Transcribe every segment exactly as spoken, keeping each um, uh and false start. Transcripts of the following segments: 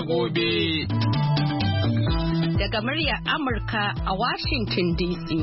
gobe. Daga muryar Amurka a Washington D C.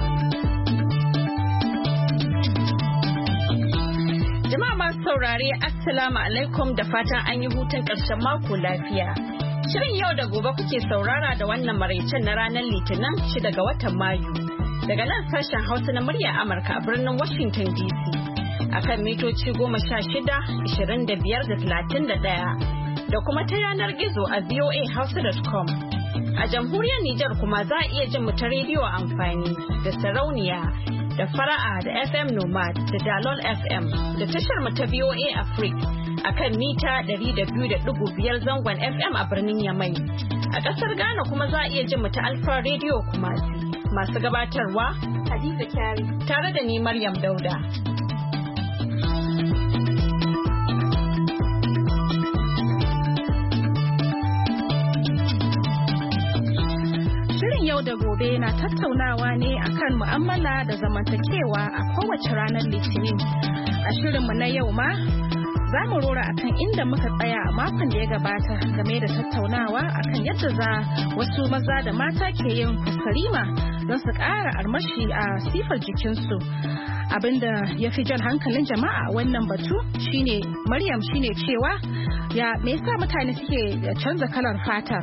Jama'a masu saurare, Assalamu alaikum da fatan an yi hutun ƙarshen mako lafiya. Shirin yau da gobe kuke saurara da wannan maraicen na ranar Litinin shida ga watan Mayu. Daga nan sashen Hausa na muryar Amurka a birnin Washington D C. Akan mitoci goma sha shida, ishirin da biyar da talatin da ɗaya. Da kuma ta yanar gizo a v o a hausa dot com. A jamhuriyar Nijar kuma za a iya jin mu ta rediyo amfani da sarauniya da fara'a da F M Nomad da Dalol F M da tashar mu ta V O A Africa a kan mita ɗari da biyu da ɗigo biyar zangon F M a birnin Yamai. A ƙasar Ghana kuma za a iya jin mu ta Alfa Radio Kumasi. Masu gabatarwa Hadiza Kyari tare da ni Maryam Dauda. Yau da gobe na tattaunawa ne akan mu'amala da zamantakewa a kowace ranar Litinin. A shirinmu na yau ma za mu rora akan inda muka tsaya a makon da ya gabata game da tattaunawa akan yadda za wasu maza da mata ke yin faskarima don su ƙara armashi a sifar jikinsu. Abinda ya fi jan hankalin jama'a wannan batu shine Maryam shine cewa ya me yasa mutane suke canza kalar fata.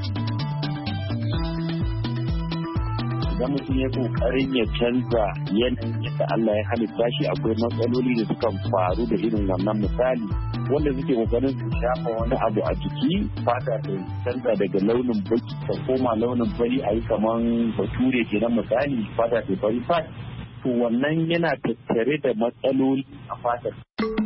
Idan mutum ya kokarin ya canza yanayin yadda Allah ya halitta shi, akwai matsaloli da suka faru da irin wannan. Misali, wanda suke kokarin su shafa wani abu a jiki, fata ta canza daga launin baki ta koma launin fari, a yi kaman bature kenan. Misali, fata ta fari fat, to wannan yana tattare da matsaloli a fatar.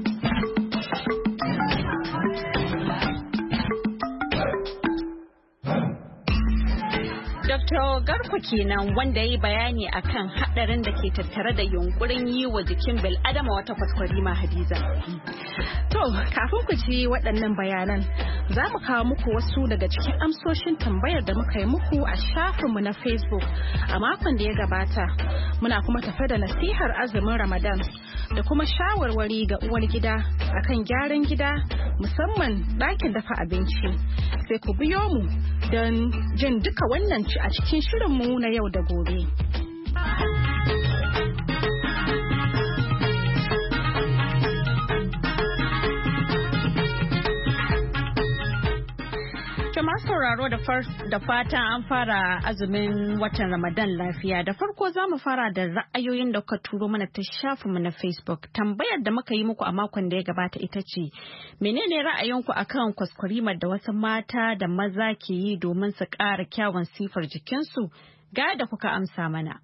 Doctor Garko kenan wanda ya yi bayani akan haɗarin da ke tattare da yunkurin yi wa jikin bil'adama wata kwaskwarima. Hadiza. To, kafin ku ji waɗannan bayanan, za mu kawo muku wasu daga cikin amsoshin tambayar da muka yi muku a shafinmu na Facebook a makon da ya gabata. Muna kuma tafe da nasihar azumin Ramadan da kuma shawarwari ga uwar gida akan gyaran gida, musamman ɗakin dafa abinci. Sai ku biyo mu don jin duka wannan a cikin shirinmu na yau da gobe. Masu sauraro da fatan an fara azumin watan Ramadan lafiya. Da farko za mu fara da ra'ayoyin da kuka turo mana ta shafinmu na Facebook. Tambayar da muka yi muku a makon da ya gabata ita ce, menene ra'ayinku akan kwaskwarimar da wasu mata da maza ke yi domin su ƙara kyawun sifar jikinsu? Ga da kuka amsa mana.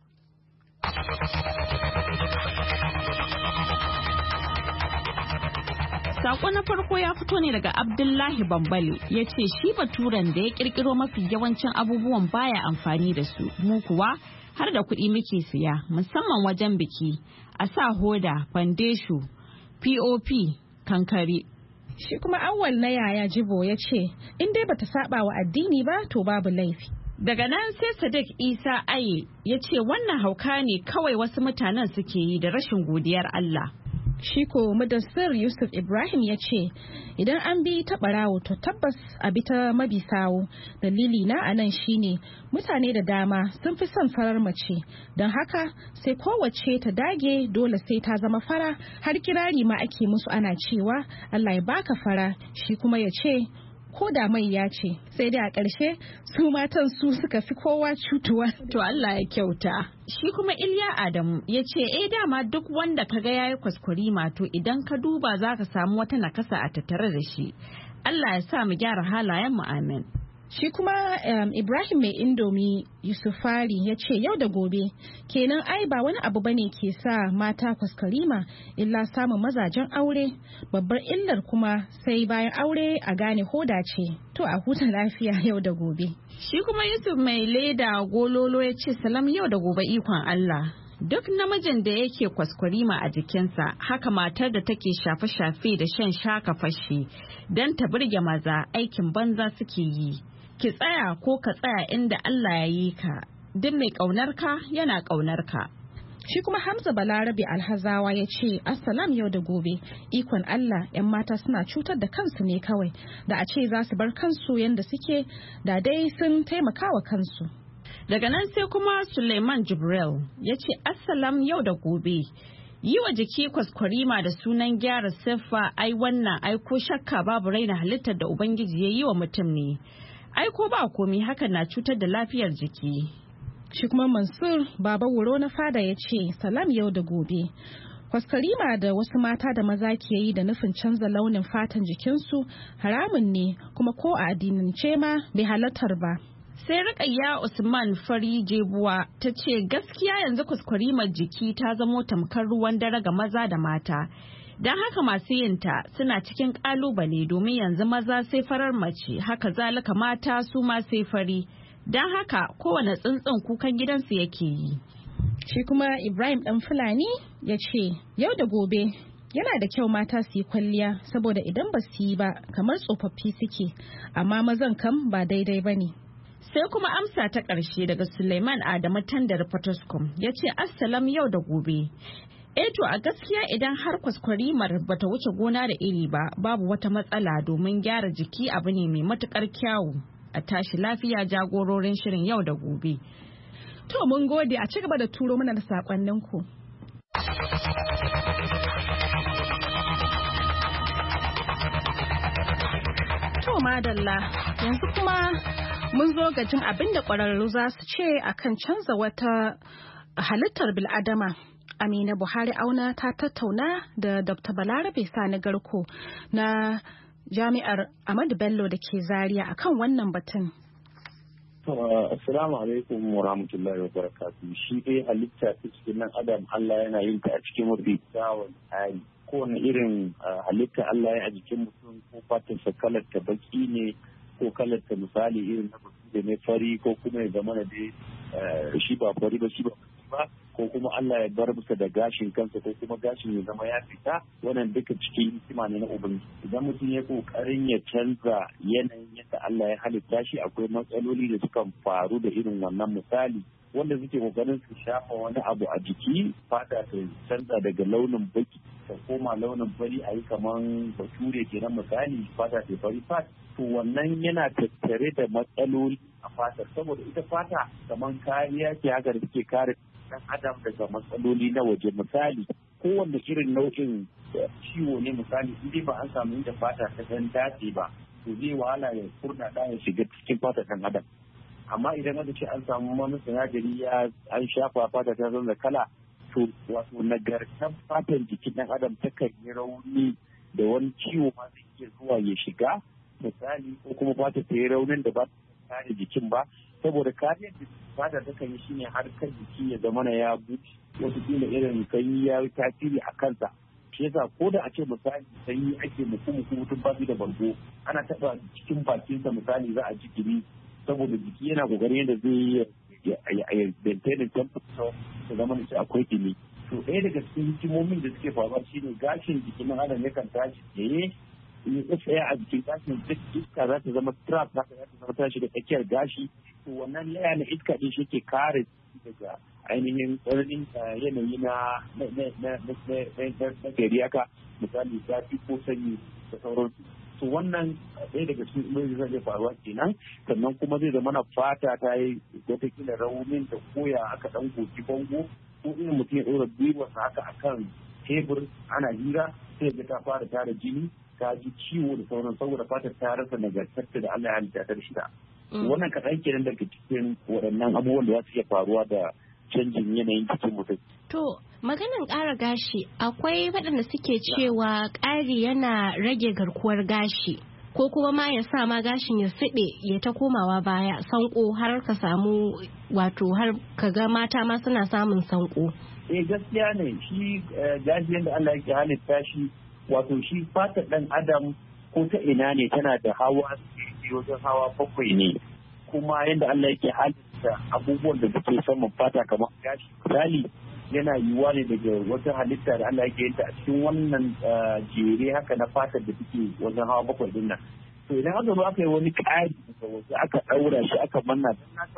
Sako na farko ya fito ne daga Abdullahi Bambale, ya ce shi baturen da ya kirkiro mafi yawancin abubuwan baya amfani da su, mu kuwa har da kuɗi muke siya, musamman wajen biki, a sa hoda, fandeshu, P O P, kankare. Shi kuma Awwal na Yaya Jibo ya ce in dai bata saba wa addini ba to babu laifi. Daga nan sai Sadiq Isa Aye ya ce wannan hauka ne kawai wasu mutanen suke yi da rashin godiyar Allah. Shi ko Mudassir Yusuf Ibrahim ya ce idan an bi ta barawo to tabbas a bi ta mabisawo. Dalili na anan shine mutane da dama sun fi son farar mace, don haka sai kowace ta dage dole sai ta zama fara, har kirari ma ake musu ana cewa Allah ya baka fara, shi kuma ya ce ko da mai ya ce, sai dai a ƙarshe su matan su suka fi kowa cutuwa. To Allah ya kyauta. Shi kuma Iliya Adamu ya ce eh dama duk wanda kaga yayi kwaskwarima to idan ka duba zaka samu wata nakasa a tattare da shi. Allah ya sa mu gyara halayen mu, amin. Shi kuma um, Ibrahim mai indomi Yusufari ya ce yau da gobe kenan ai ba wani abu bane ke sa mata kwaskwarima illa samun mazajen aure, babbar illar kuma sai bayan aure a gane hoda ce. To a huta lafiya yau da gobe. Shi kuma Yusuf mai leda gololo ya ce salam yau da gobe ikon Allah. Duk namijin da yake kwaskwarima a jikinsa, haka matar da take shafe-shafe da shan shaka fashi don ta burge maza, aikin banza suke yi. Ki tsaya ko ka tsaya inda Allah ya yi ka, duk mai ƙaunar ka yana ƙaunar ka. Shi kuma Hamza Balarabe Alhazawa ya ce, Assalam yau da gobe, ikon Allah 'yan mata suna cutar da kansu ne kawai, da a ce za su bar kansu yadda suke da dai sun taimaka wa kansu. Daga nan sai kuma Suleiman Jibril ya ce, Assalam yau da gobe. Yi wa jiki kwaskwarima da sunan gyara siffa ai wannan aiko shakka babu raina halittar da Ubangiji ya yi wa mutum ne. Aiko ba komi hakan na cutar da lafiyar jiki. Shi kuma Mansur Baba Wuro na fada ya ce, Salam yau da gobe. Kwaskwarima da wasu mata da maza ke yi da nufin canza launin fatan jikinsu haramun ne kuma ko a addinance ma bai halartar ba. Sai Rukayya Usman Fari Jebuwa ta ce gaskiya yanzu kwaskwarimar jiki ta zamo tamkar ruwan dare ga maza da mata. Don haka masu yinta suna cikin kalubale domin yanzu maza sai farar mace haka zalika mata su ma sai fari. Don haka kowane tsuntsun kukan gidansu yake yi. Shi kuma Ibrahim ɗan Fulani ya ce, yau da gobe yana da kyau mata su yi kwalliya saboda idan ba su yi ba kamar tsofaffi suke, amma mazan kam ba daidai ba ne. Sai kuma amsa ta ƙarshe daga Suleiman Adamu Tandar Potoscom ya ce, Assalam yau da gobe. Eto a gaskiya idan har kwaskwarimar bata wuce gona da iri ba, babu wata matsala domin gyara jiki abu ne mai matukar kyawu. A tashi lafiya jagororin shirin yau da gobe. To mun gode, a ci gaba da turo mana da sakonninku. To madalla, yanzu kuma mun zo ga jin abin da ƙwararru za su ce akan canza wata halittar bil'adama. Amina Buhari Auna ta tattauna da Doctor Balarabe Sani Garko na Jami'ar Ahmadu Bello da ke Zaria akan wannan batun. Assalamu alaikum wa rahmatullahi wa barakatuh. Shi dai halitta ta cikin nan Adam Allah yana yin ta a cikin mafi kyawun hali. Kowane irin halitta Allah ya a jikin mutum ko fatarsa kalar ta baki ne ko kalar ta misali irin na mutum da ne fari ko kuma ya zama da dai shi ba fari ba shi ba ba ko kuma Allah ya bar musa da gashin kansa ko kuma gashin ya zama ya fita, wannan duka cikin hikima ne na ubangiji. Idan mutum ya kokarin ya canza yanayin yadda Allah ya halitta shi, akwai matsaloli da suka faru da irin wannan misali wanda suke kokarin su shafa wani abu a jiki, fata ta canza daga launin baki ta koma launin fari a yi kaman bature kenan misali fata ta fari fat, to wannan yana tattare da matsaloli a fatar saboda ita fata kaman kariya ce haka da suke kare dan adam daga matsaloli na waje. Misali kowanne irin nau'in ciwo ne misali in ba an samu inda fata ta dan dace ba to zai wahala ya kurna da ya shiga cikin fata kan adam. Amma idan aka ce an samu wani sinadari ya an shafa fata ta zama kala, to wato nagartar fatan jikin dan adam ta kan yi rauni da wani ciwo ma zai iya zuwa ya shiga misali, ko kuma fata ta yi raunin da ba ta kare jikin ba, saboda kariyar da fata ta kan yi shine har kan jiki ya zama ya buci wasu kila irin sanyi ya yi tasiri a kansa. Shi yasa ko da a ce misali sanyi ake muku muku mutum ba su da bargo ana taba cikin bakinsa misali za a ji gumi saboda jiki yana kokarin yadda zai yi maintain temperature ta zama da akwai dumi. To ɗaya daga cikin hikimomin da suke faruwa shine gashin jikin ɗan adam yakan tashi tsaye in ya tsaya a jikin gashin duk iska za ta zama trap haka za ta zama tashi da tsakiyar gashi, to wannan laya na iska din shi ke kare daga ainihin tsananin yanayi na na gari haka misali zafi ko sanyi da sauransu. To wannan ɗaya daga cikin ilolin zai faruwa kenan, sannan kuma zai zama na fata ta yi watakila raunin da koya aka ɗan goki bango ko irin mutum ya ɗora gwiwarsa haka akan tebur ana hira sai ga ta fara tara jini ta ji ciwo da sauran saboda fata ta rasa nagartarta da Allah ya halitta ta shida. Wannan kaɗan kenan daga cikin waɗannan abubuwan da za su iya faruwa da canjin yanayin jikin mutum. To maganin ƙara gashi akwai waɗanda suke cewa ƙari yana rage garkuwar gashi ko kuma ma ya sa ma gashin ya siɗe ya ta komawa baya sanko har ka samu wato har ka ga mata ma suna samun sanko. Eh gaskiya ne shi gashi yadda Allah yake halitta shi wato shi fatar ɗan adam ko ta ina ne tana da hawa wajen hawa bakwai ne, kuma yadda Allah yake halitta abubuwan da suke saman fata kamar gashi misali yana yiwuwa ne daga wata halitta da Allah yake yin ta a cikin wannan jere haka na fatar da suke wajen hawa bakwai din nan. To idan aka zo aka yi wani ƙari daga waje aka ɗaura shi aka manna don na san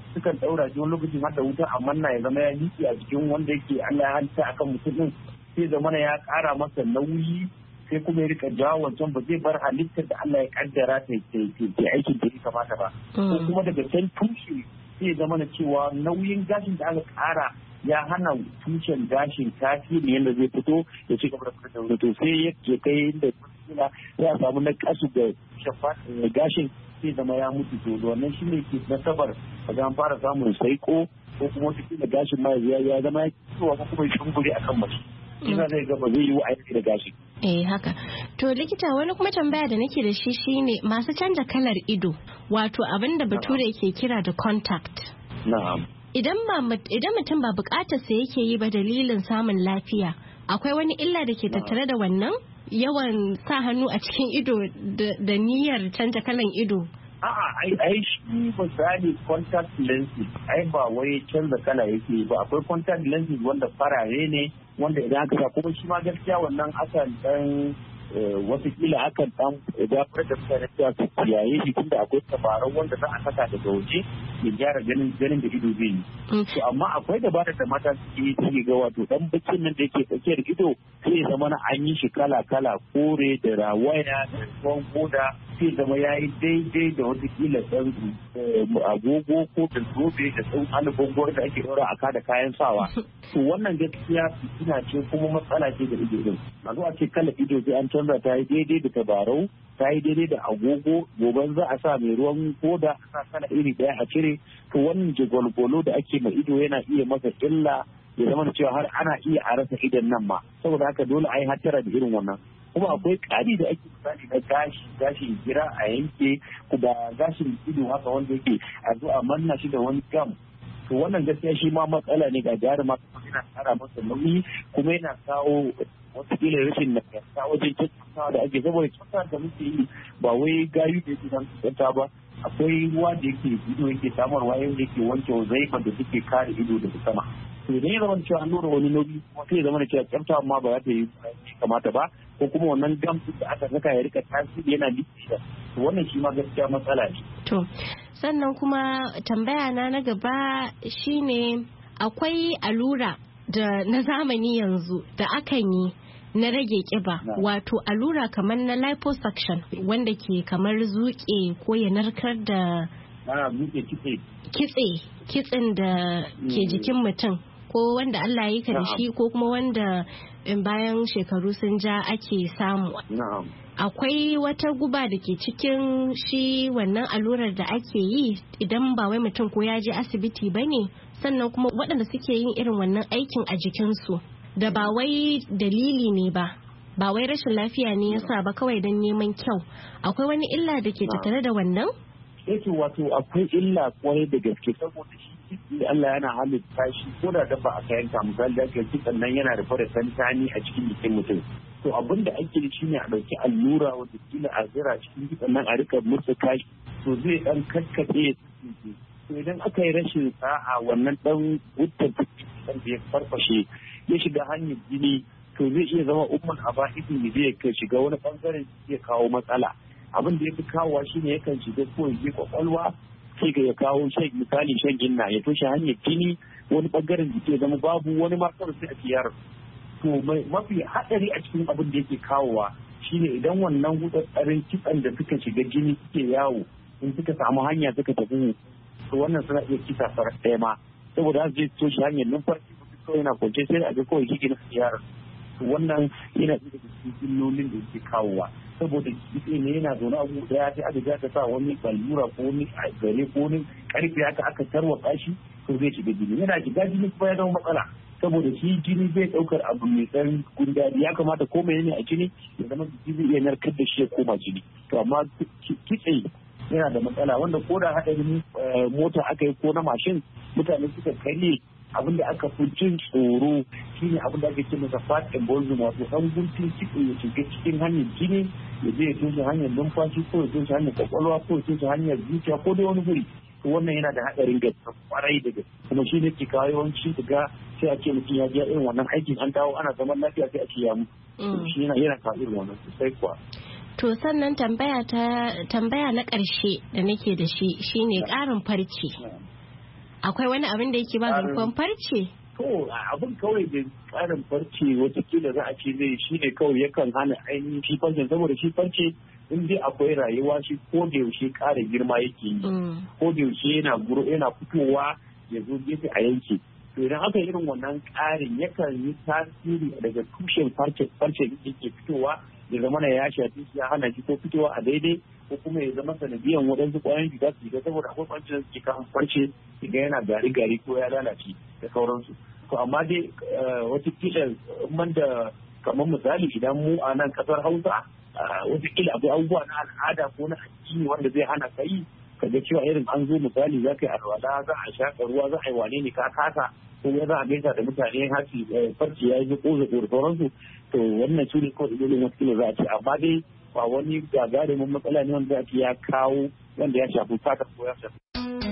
sukan ɗaura shi wani lokacin har da wuta amma na ya zama ya liƙe a jikin wanda yake Allah ya halitta akan mutum din sai zama ya ƙara masa nauyi sai kuma ya rika jawo wancan ba zai bar halittar da Allah ya kaddara ta ke aikin da ya kamata ba ko kuma daga can tushe sai zama na cewa nauyin gashin da aka ƙara ya hana tushen gashin tasiri yadda zai fito ya ci gaba da fitar da to sai ya kai inda ya samu na kasu da gashin sai zama ya mutu to wannan shi ne ke nasabar a an fara samun saiko ko kuma wata kila gashin ma ya zama ya kiwa ko kuma shumburi akan mace ina zai gaba zai yi wa aiki da gashi. Eh haka. To likita wani kuma tambaya da nake da shi shine masu canja kalar ido wato abin da bature ke kira da contact. Na'am. Idan idan mutum ba bukatar sa yake yi ba dalilin samun lafiya akwai wani illa da ke tattare da wannan yawan sa hannu a cikin ido da niyyar canja kalan ido. A'a ai ai shi misali contact lenses ai ba wai canza kala yake ba akwai contact lenses wanda farare ne wanda idan aka sa kuma shi ma gaskiya wannan akan dan watakila akan dan dafar da mutane cewa su kiyaye shi tunda akwai tabarau wanda za a saka daga waje ya gyara ganin ganin da ido zai yi. To amma akwai dabarar da mata suke suke ga wato dan bakin nan da yake tsakiyar ido sai ya zama na an yi shi kala kala kore da rawaya da ruwan koda sai zama ya yi daidai da watakila dan agogo ko da zobe da tsan alubangwar da ake ɗora a kada kayan sawa. To wannan gaskiya fitina ce kuma matsala ce da ido din. A zo a ce kala ido sai an canza ta yi daidai da tabarau ta yi daidai da agogo gobe za a sa mai ruwan koda a sa kala iri daya a cire to wannan jagwalgwalo da ake ma ido yana iya masa illa ya zama da cewa har ana iya a rasa idon nan ma saboda haka dole a yi hattara da irin wannan kuma akwai ƙari da ake misali na gashi gashin gira a yanke da gashin ido haka wanda yake a zo a manna shi da wani gam to wannan gaskiya shi ma matsala ne ga jaruma kuma yana ƙara masa nauyi kuma yana kawo watakila rashin nagarta wajen tattautawa da ake saboda kyauta da muke yi ba wai gayu da yake nan kyauta ba akwai ruwa da yake ido yake samarwa yadda yake wanke zaifar da suke kare ido daga sama to idan ya zama cewa an nuna wani nauyi kuma sai ya zama da cewa kyauta ma ba za ta yi kamata ba ko kuma wannan gamsu da aka saka ya rika tasiri yana liƙi to wannan shi ma gaskiya matsala ne. To sannan kuma tambaya na na gaba shine akwai allura da na zamani yanzu da akan yi na rage kiba wato allura kamar na liposuction wanda ke kamar zuke ko ya narkar da kitse kitsen da ke jikin mutum ko wanda Allah ya yi ka da shi ko kuma wanda bayan shekaru sun ja ake samu. Akwai wata guba da ke cikin shi wannan allurar da ake yi idan ba wai mutum ko ya je asibiti ba ne sannan kuma waɗanda suke yin irin wannan aikin a jikinsu da ba wai dalili ne ba ba wai rashin lafiya ne yasa ba kawai don neman kyau akwai wani illa da ke tattare da wannan? Yake wato akwai illa kwarai da gaske saboda shi Allah yana halitta shi ko da dabba aka yanka misali da ake kitsan nan yana da fara santani a cikin jikin mutum to abin da ake da shi ne a ɗauki allura wanda kila a zira cikin kitsan nan a rika musu kashi to zai dan kakkaɓe to idan aka yi rashin sa'a wannan dan wutar da ya farfashe ya shiga hanyar jini to zai iya zama umman aba'idin ne zai shiga wani bangaren zai kawo matsala abin da ya fi kawowa shine yakan shiga ko ya kwakwalwa sai ga ya kawo shan misali shan inna ya toshe hanyar jini wani bangaren jiki ya zama babu wani ma kawai sai a ciyar to mafi haɗari a cikin abin da yake kawowa shine idan wannan hutsatsarin kitsan da suka shiga jini suke yawo in suka samu hanya suka tafi to wannan suna iya kisa farar ɗaya ma saboda su je toshe hanyar numfashi kawai yana kwance sai a ga kawai shi na ciyar to wannan yana iya daga cikin illolin da yake kawowa saboda kitse ne yana zaune a gudu ya sai aka ta sa wani allura ko wani gare ko wani karfe aka aka tarwatsa shi to zai shiga jini yana shiga jini kuma ya zama matsala saboda shi jini zai daukar abu mai tsarin gundari ya kamata ko mai ne a jini ya zama jiki zai iya narkar da shi ya koma jini to amma kitse yana da matsala wanda ko da haɗarin mota aka yi ko na mashin mutane suka karye abin da aka fi jin tsoro shine abin da ake ce masa fat embolism wato dan guntun ciki ya shiga cikin hanyar jini ya je ya toshe hanyar numfashi ko ya toshe hanyar kwakwalwa ko ya toshe hanyar zuciya ko dai wani guri to wannan yana da hadarin gaske kwarai da gaske kuma shi ne ke kawo yawanci ga sai a ce mutum ya je irin wannan aikin an dawo ana zaman lafiya sai a ce ya mutu shi yana yana kawo irin wannan sosai kuwa. To sannan tambaya ta tambaya na ƙarshe da nake da shi shine ƙarin farce. akwai wani abin da yake ba garkuwan farce? To abin kawai da tsarin farce watakila za a ce zai shi ne kawai yakan hana ainihin shi farcen, saboda shi farce in dai akwai rayuwa shi ko da yaushe ƙara girma yake yi, ko da yaushe yana guro yana fitowa ya zo gefe a yanke. To idan aka irin wannan ƙarin yakan yi tasiri daga tushen farce farce da yake fitowa ya zama na ya shafi ya hana shi ko fitowa a daidai, ko kuma ya zama sanadiyan waɗansu ƙwayoyin cuta su shiga, saboda akwai farce da suke kan farce shiga yana gari gari ko ya lalace da sauransu. To amma dai watakila man da kamar misali idan mu a nan ƙasar Hausa watakila akwai abubuwa na al'ada ko na addini wanda zai hana kai kaga cewa irin an zo misali za ka yi alwala, za a shaƙa ruwa, za a yi wane ne ka kasa, ko za a gaisa da mutane hasi farce ya yi ko da sauransu. To wannan su ne kawai dalilin watakila za a ce, amma dai ba wani gagarumin matsala ne wanda za a ce ya kawo wanda ya shafi fata ko ya shafi.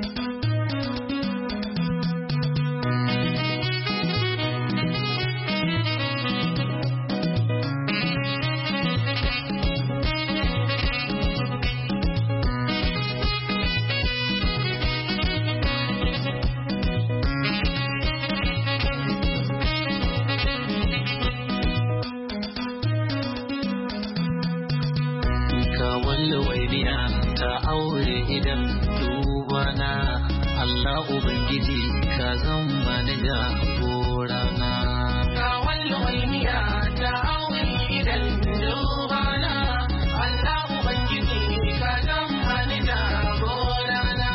Ubangiji ka zama da jagorana. Ka walwaliya ta aure idan dubana, Allah Ubangiji ka zama da jagorana.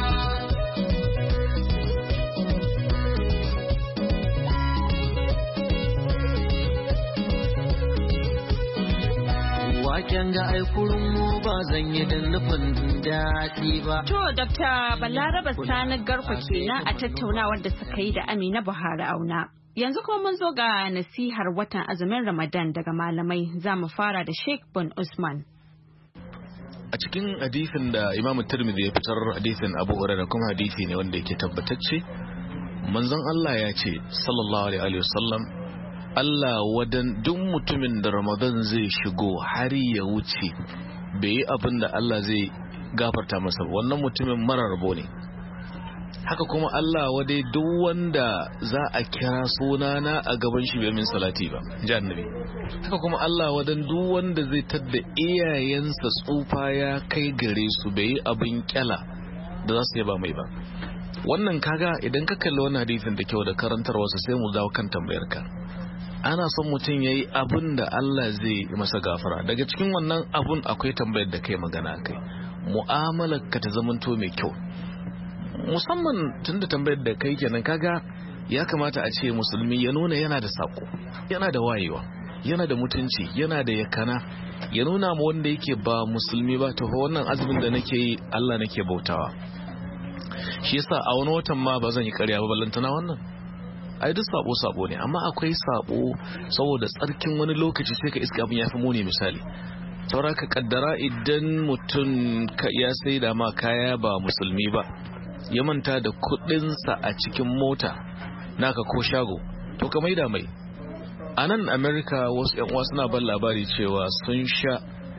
Waken ga aikurin mu ba zan yi da nufin daɗi ba. To, Dokta Balaraba Sani Garko kenan a tattaunawar da suka yi da Amina Buhari Auna. Yanzu kuma mun zo ga nasihar watan azumin Ramadan daga malamai, za mu fara da Sheikh bin Usman. A cikin hadisin da Imam Tirmidhi ya fitar, hadisin Abu Hurairah, kuma hadisi ne wanda yake tabbatacce, manzon Allah ya ce sallallahu alaihi wasallam, Allah wadan duk mutumin da Ramadan zai shigo har ya wuce bai yi abin da Allah zai gafarta masa, wannan mutumin marar rabo ne. Haka kuma Allah wadai duk wanda za a kira sunana a gaban shi bai min salati ba, ji annabi. Haka kuma Allah wadan duk wanda zai tadda iyayensa tsufa ya kai gare su bai yi abin kyala da za su yaba mai ba. Wannan kaga idan ka kalli wannan hadisin da kyau da karantarwarsa, sai mu dawo kan tambayar ka. Ana son mutum ya yi abin da Allah zai masa gafara. Daga cikin wannan abun akwai tambayar da kai magana kai, mu'amalar ka ta zamanto mai kyau, musamman tun da tambayar da kai kenan, kaga ya kamata a ce musulmi ya nuna yana da sako, yana da wayewa, yana da mutunci, yana da yakana, ya nuna ma wanda yake ba musulmi ba, to wannan azumin da nake yi Allah nake bautawa. Shi yasa a wani watan ma ba zan yi ƙarya ba, ballantana wannan. Ai duk sabo sabo ne, amma akwai sabo saboda tsarkin wani lokaci sai ka iska abin ya fi muni. Misali, saura ka kaddara idan mutum ya sai da ma kaya ba musulmi ba, ya manta da kudinsa a cikin mota naka ko shago, to ka maida mai. A nan America wasu yan uwa suna ban labari cewa sun sha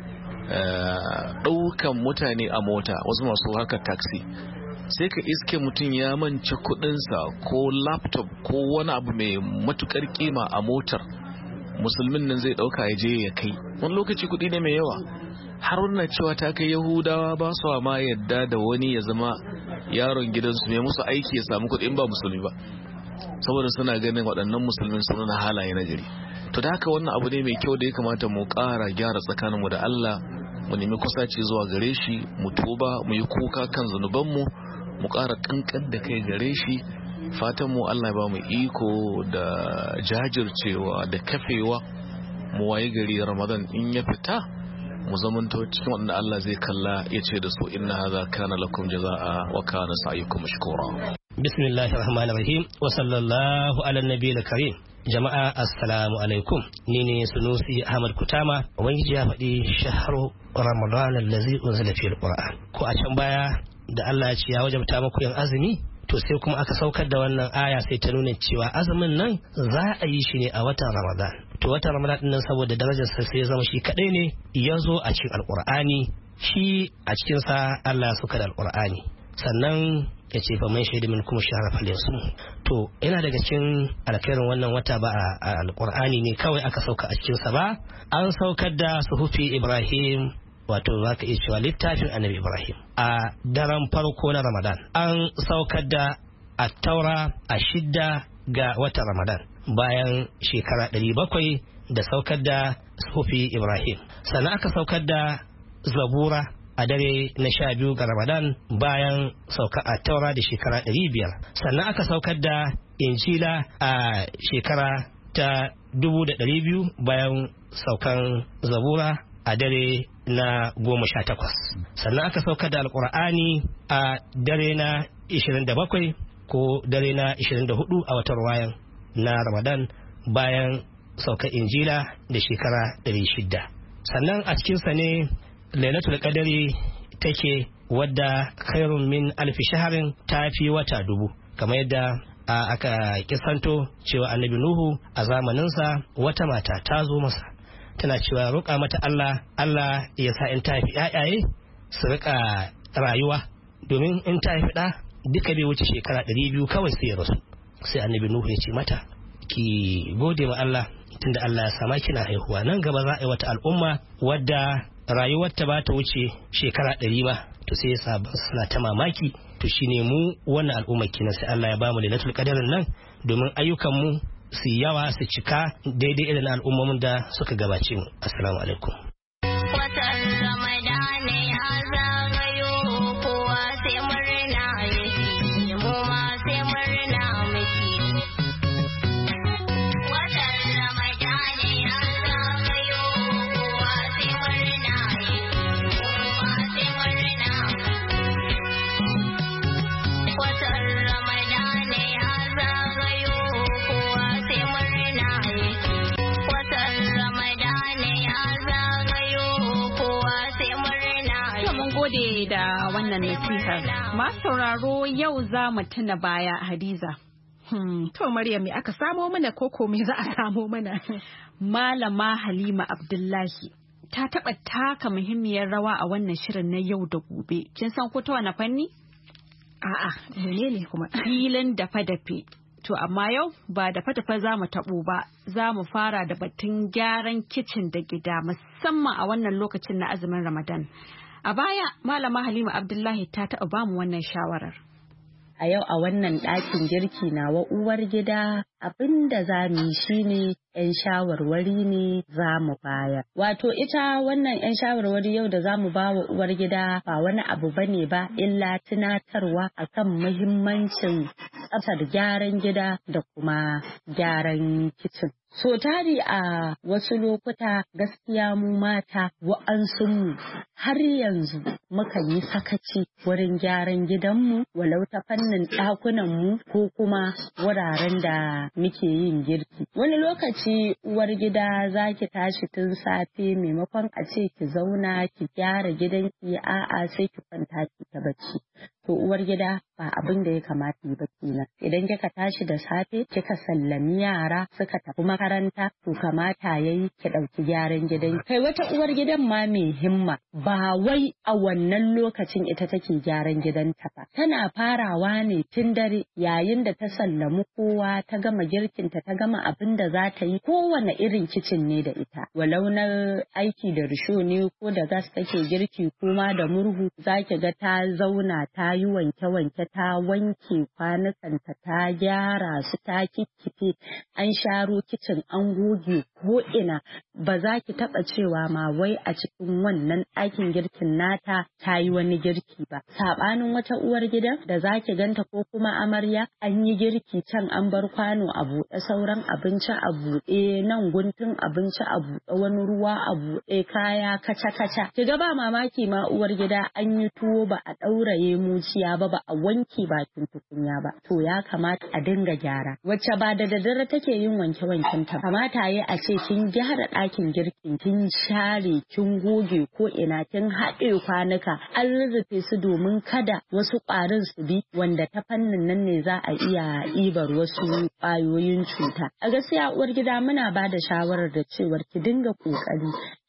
ɗaukan mutane a mota, wasu masu harkar taxi, sai ka iske mutum ya manci kudinsa ko laptop ko wani abu mai matukar kima a motar, musulmin nan zai dauka ya je ya kai. Wani lokaci kudi ne mai yawa, har wannan cewa ta kai Yahudawa ba su ma yadda da wani ya zama yaron gidansu mai musu aiki ya samu kudi in ba musulmi ba, saboda suna ganin waɗannan musulmin suna na halaye na gari. To da haka wannan abu ne mai kyau da ya kamata mu ƙara gyara tsakaninmu da Allah, mu nemi kusaci zuwa gare shi, mu tuba, mu yi kuka kan zunubanmu, mu ƙara ƙanƙan da kai gare shi. Fatan mu Allah ba mu iko da jajircewa da kafewa, mu waye gari Ramadan in ya fita mu zamanto cikin wanda Allah zai kalla ya ce da su, inna hadha kana lakum jazaa wa kana sa'yukum mashkura. Bismillahir rahmanir rahim wa sallallahu ala nabiyil karim. Jama'a assalamu alaikum, ni ne Sunusi Ahmad Kutama. Ubangiji ya faɗi shahru Ramadan allazi unzila fihi alquran. Ko a can baya da Allah ya ce ya wajabta muku yin azumi, to sai kuma aka saukar da wannan aya sai ta nuna cewa azumin nan za a yi shi ne a watan Ramadan. To watan Ramadan din nan saboda darajar sa sai ya zama shi kadai ne ya zo a cikin alqur'ani, shi a cikin sa Allah suka da alqur'ani. sannan ya ce fa man shaida min kuma shahara falyasu. To yana daga cikin alkhairin wannan wata ba a alqur'ani ne kawai aka sauka a cikin sa ba, an saukar da suhufi Ibrahim, wato zaka iya cewa littafin annabi Ibrahim a daren farko na Ramadan. An saukar da at-taura a shidda ga watan Ramadan bayan shekara ɗari bakwai da saukar da suhufi Ibrahim. Sannan aka saukar da zabura a dare na sha biyu ga Ramadan bayan sauka a taura da shekara ɗari biyar. Sannan aka saukar da injila a shekara ta dubu da ɗari biyu bayan saukan zabura a dare na goma sha takwas. Sannan aka saukar da alkur'ani a dare na ishirin da bakwai ko dare na ishirin da hudu a watan wayan na Ramadan bayan saukar injila da shekara ɗari shida. Sannan a cikinsa ne lailatul qadari take, wadda khairun min alfi shaharin, ta fi wata dubu, kamar yadda aka kisanto cewa annabi Nuhu a zamaninsa wata mata ta zo masa tana cewa roƙa mata Allah Allah ya sa in ta haifi ƴaƴaye su rika rayuwa, domin in ta haifi ɗa duka bai wuce shekara ɗari biyu kawai sai ya rasu. Sai annabi Nuhu ya ce mata ki gode ma Allah tunda Allah ya sama kina haihuwa, nan gaba za a yi wata al'umma wadda rayuwarta ba ta wuce shekara ɗari ba. To sai ya sa suna ta mamaki, to shine mu wannan al'ummar kenan sai Allah ya bamu lailatul qadarin nan domin ayyukan mu su yawa su cika daidai irin al'ummomin da suka gabace mu. Assalamu alaikum. Da wannan nasihar masu sauraro yau za mu tuna baya, Hadiza. Hmm, to Maryam, me aka samo mana koko me za a samo mana? Malama Halima Abdullahi ta taɓa taka muhimmiyar rawa a wannan shirin na yau da gobe. Kin san ko ta wani fanni? A'a, menene kuma? Filin dafe-dafe. To amma yau ba dafe-dafe za mu taɓo ba, za mu fara da batun gyaran kicin da gida musamman a wannan lokacin na azumin Ramadan. A baya, Malama Halima Abdullahi ta taɓa bamu wannan shawarar. A yau a wannan ɗakin girki nawa uwar gida abin da za mu yi shine ‘yan shawarwari ne za mu bayar. Wato ita wannan ‘yan shawarwari yau da za mu ba wa uwar gida ba wani abu ba ne ba illa tunatarwa akan muhimmancin tsaftar gyaran gida da kuma gyaran kicin. So tari a wasu lokuta gaskiya mu mata wa'ansunmu har yanzu mukan yi sakaci wurin gyaran gidanmu walau ta fannin ɗakunanmu ko kuma wuraren da muke yin girki. Wani lokaci uwar gida za ki tashi tun safe maimakon a ce ki zauna ki gyara gidanki, a'a sai ki kwanta ki ta bacci. To uwar gida ba abin da ya kamata yi ba kenan. Idan kika tashi da safe kika sallami yara suka tafi makaranta, to kamata yayi ki ɗauki gyaran gidan. Kai wata uwar gidan ma mai himma ba wai a wannan lokacin ita take gyaran gidanta ba. Tana farawa ne tun dare yayin da ta sallamu kowa, ta gama girkinta, ta gama abin da za ta yi. Kowane irin kicin ne da ita. Walau na aiki da risho ne ko da gas take girki kuma da murhu, za ki ga ta zauna ta yi wanke-wanke, ta wanke kwanukanta, ta gyara su, ta kikkife, an sharo kicin, an goge ko ina. Ba za ki taɓa cewa ma wai a cikin wannan ɗakin girkin nata ta yi wani girki ba. Saɓanin wata uwar gida da za ki ganta ko kuma amarya an yi girki can an bar kwano a buɗe, sauran abinci a buɗe, nan guntun abinci a buɗe, wani ruwa a buɗe, kaya kaca-kaca. Ki ga ba mamaki ma uwar gida an yi tuwo ba a ɗauraye muciya ba, ba a wanke bakin tukunya ba. To ya kamata a dinga gyara. Wacce ba da daddare take yin wanke-wanken ta, kamata ya a ce kin gyara ɗakin girkin, kin share, kin goge ko ina, kin haɗe kwanuka, an rurrufe su domin kada wasu ƙwarin su bi, wanda ta fannin nan ne za a iya ibar wasu ƙwayoyin cuta. A gaskiya uwar gida muna ba da shawarar da cewar ki dinga ƙoƙari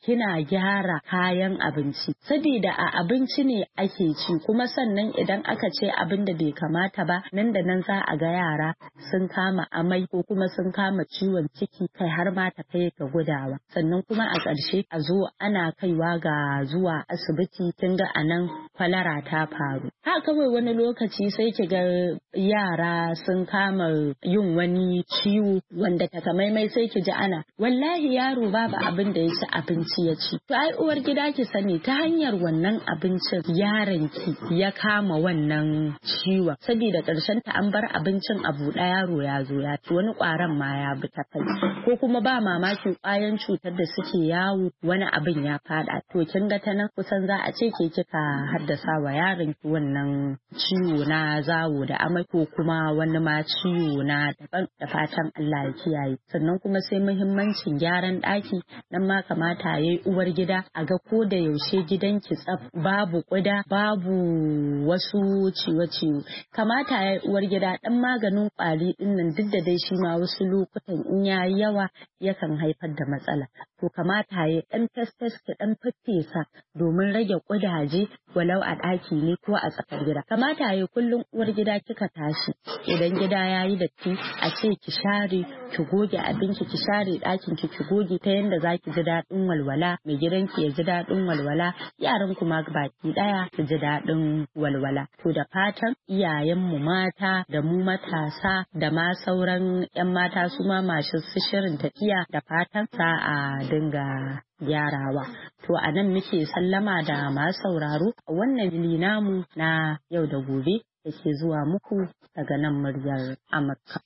kina gyara kayan abinci saboda a abinci ne ake ci kuma sannan idan aka ce abin da bai kamata ba nan da nan za a ga yara sun kama amai ko kuma sun kama ciwon ciki kai har ma ta kai ga gudawa sannan kuma a ƙarshe a zo ana kaiwa ga zuwa asibiti kin ga anan kwalara ta faru haka kawai wani lokaci sai ki ga yara sun kama yin wani ciwo wanda takamaimai sai ki ji ana wallahi yaro babu abin da ya ci abinci ya ci to ai uwar gida ki sani ta hanyar wannan abincin yaron ki ya kama wannan ciwon saboda ƙarshen ta an bar abincin a buɗe yaro ya zo ya ci wani ƙwaron ma ya bi ta kai ko kuma ba mamakin ƙwayan cutar da suke yawo wani abin ya faɗa to kin ga ta nan kusan za a ce ke kika haddasa wa yaron ki wannan ciwo na zawo da amai ko kuma wani ma ciwo na daban da fatan Allah ya kiyaye sannan kuma sai muhimmancin gyaran ɗaki nan ma kamata yayi uwar gida a ga ko da yaushe gidanki tsaf babu ƙuda babu wasu ciwo-ciwo kamata yayi uwar gida dan maganin ƙwari din nan duk da dai shi ma wasu lokutan in yayi yawa yakan haifar da matsala to kamata yayi dan fesfes ki dan faffesa domin rage ƙudaje walau a ɗaki ne ko a tsakar gida kamata yayi kullum uwar gida kika tashi idan gida yayi datti a ce ki share ki goge abinki ki share ɗakin ki ki goge ta yanda zaki ji daɗin walwala mai gidanki ya ji daɗin walwala yaran kuma baki ɗaya su ji daɗin walwala to da fatan iyayenmu mata da mu matasa da ma sauran 'yan mata su ma masu shirin tafiya da fatan sa a dinga gyarawa to a nan muke sallama da masu sauraro a wannan fili namu na yau da gobe da ke zuwa muku daga nan muryar Amurka.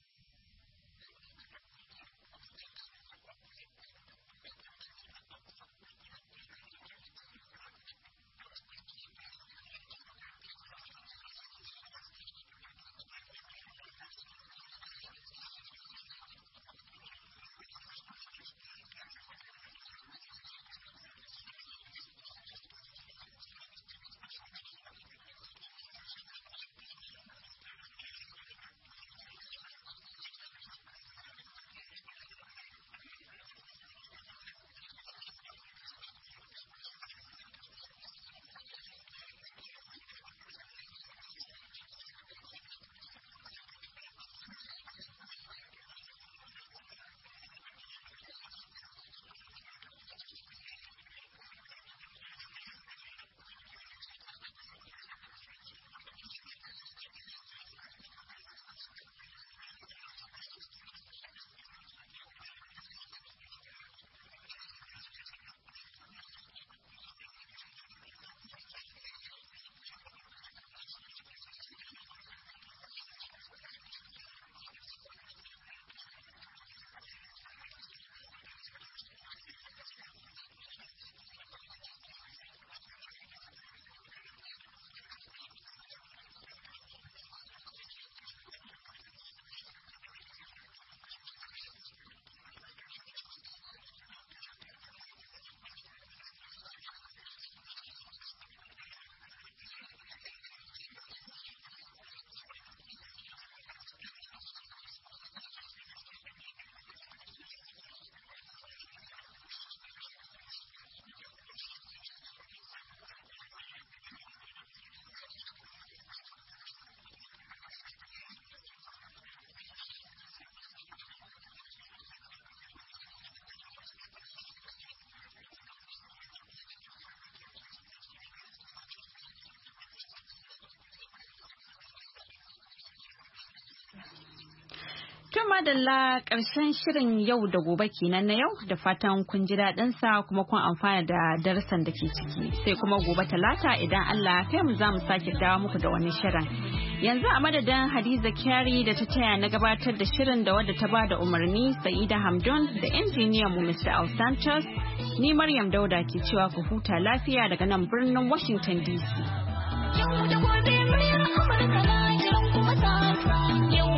To madalla ƙarshen shirin yau da gobe kenan na yau da fatan kun ji daɗin sa kuma kun amfana da darasan da ke ciki sai kuma gobe talata idan Allah ya kai mu za mu sake dawo muku da wani shirin. Yanzu a madadin Hadiza Kyari da ta taya na gabatar da shirin da wadda ta ba da umarni Sa'ida Hamdun da injiniyan mu Mister Al Santos ni Maryam Dauda ke cewa ku huta lafiya daga nan birnin Washington D C. Yau da gobe muryar Amurka na kiran kuma ta